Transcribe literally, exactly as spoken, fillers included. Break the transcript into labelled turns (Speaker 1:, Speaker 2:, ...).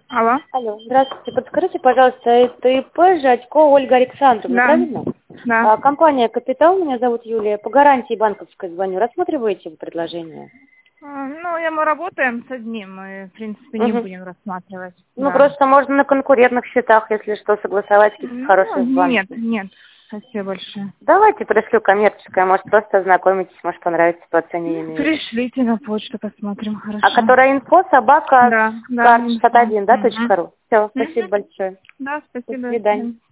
Speaker 1: Алло.
Speaker 2: Алло, здравствуйте. Подскажите, пожалуйста, это ИП Жадько Ольга Александровна,
Speaker 1: Да.
Speaker 2: правильно?
Speaker 1: Да.
Speaker 2: А, компания «Капитал», меня зовут Юлия. По гарантии банковской звоню. Рассматриваете вы предложение?
Speaker 1: А, Ну, я, мы работаем с одним, мы, в принципе, не
Speaker 2: Угу.
Speaker 1: будем рассматривать.
Speaker 2: Ну,
Speaker 1: Да.
Speaker 2: просто можно на конкурентных счетах, если что, согласовать какие-то
Speaker 1: Ну,
Speaker 2: хорошие
Speaker 1: нет,
Speaker 2: банки.
Speaker 1: нет. Спасибо большое.
Speaker 2: Давайте пришлю коммерческое, может, просто ознакомитесь, может, понравится по цене имеет.
Speaker 1: Пришлите на почту, посмотрим, хорошо.
Speaker 2: А которая инфо собака
Speaker 1: Да, да.
Speaker 2: карт шестьдесят один, да,
Speaker 1: Мгм.
Speaker 2: точка ру. Все,
Speaker 1: Мгм.
Speaker 2: спасибо большое.
Speaker 1: Да,
Speaker 2: До
Speaker 1: спасибо.
Speaker 2: свидания.